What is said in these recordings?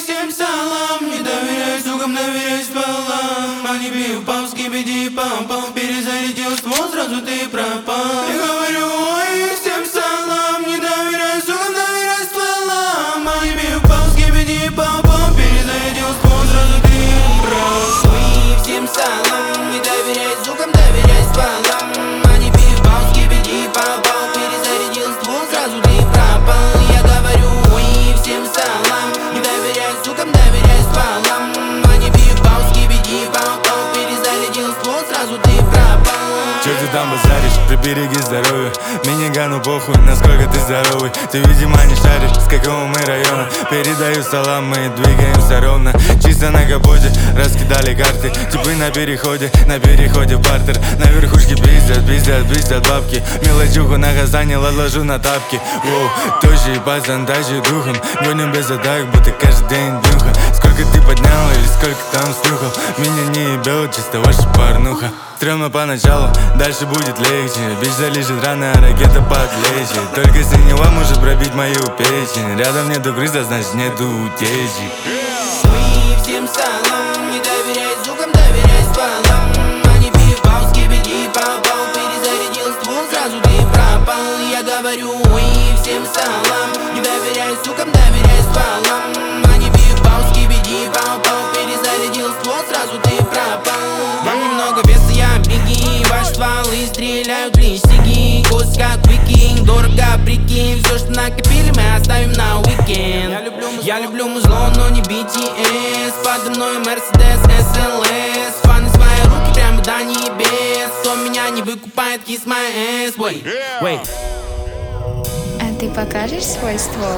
всем салам. Не доверяй сукам, доверяй стволам. Они бьют пам, скибиди, пам-пам. Перезарядил ствол, сразу ты пропал. Я говорю, ой, всем салам. Не доверяй сукам, доверяй стволам. Они бьют пам, скибиди, пам-пам. Перезарядил ствол, сразу ты пропал. Ой, всем салам. Не доверяй сукам, доверяй стволам. Они бьют пам, скибиди, пам-пам. Перезарядил ствол, сразу ты пропал. Я говорю, ой, всем салам. Не доверяй сукам, доверяй стволам. Они бьют пам, скибиди, пам-пам. Перезарядил ствол, сразу ты пропал. Чё ты там базаришь? Прибереги здоровье. Минигану похуй, насколько ты здоровый. Ты, видимо, не шаришь, с какого мы района. Передаю салам, мы двигаемся ровно. Чисто на капоте, раскидали карты. Типы на переходе бартер. На верхушке пиздят бабки. Мелочуху на газане ложу на тапки. Воу, тощий пацан, тащи духом. Гоним без атак, будто каждый день днюха. Сколько ты поднял или сколько там слухов? Меня не ебет, чисто ваша порнуха. Стрёмно поначалу, дальше будет легче. Бич залежит рано, а ракета подлечит. Только синева может пробить мою печень. Рядом нету крыса, значит нету утечек. Ой, всем салам. Не доверяй сукам, доверяй стволам. Они бьют пам, скибиди, пам-пам. Перезарядил ствол, сразу ты пропал. Я говорю, ой, всем салам. Не доверяй сукам, доверяй стволам. Они бьют пам, скибиди, пам-пам. Перезарядил ствол, сразу ты пропал. Вам немного веса, я беги. Ваши стволы стреляют лишь сиги. Кость как викинг, дорого прикинь. Все, что накопили, мы оставим на уикенд. Я люблю музло, но не BTS. Подо мной Mercedes SLS. Фаны свои руки прямо до небес. Кто меня не выкупает, kiss my ass. Wait. А ты покажешь свой ствол?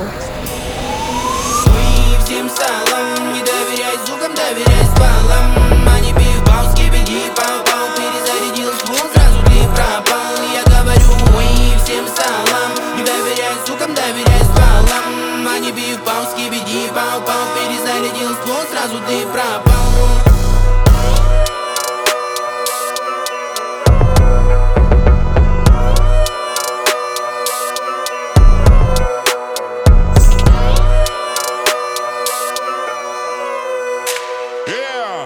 Ой, всем салам. Не доверяй сукам, доверяй стволам. Они бьют пам, скибиди, пам-пам. Перезарядил ствол, сразу ты пропал. Я говорю, ой, всем салам. Не доверяй сукам, доверяй стволам. Они бьют пам, скибиди, пам-пам. Перезарядил ствол, сразу ты пропал.